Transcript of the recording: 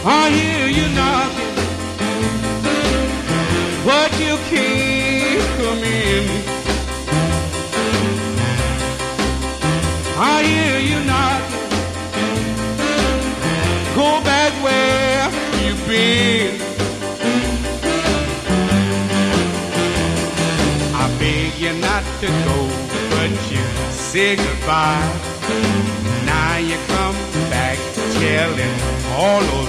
I hear you knocking, but you can't come in. I hear you knocking, go back where you've been. I beg you not to go, but you say goodbye. Now you come back telling all of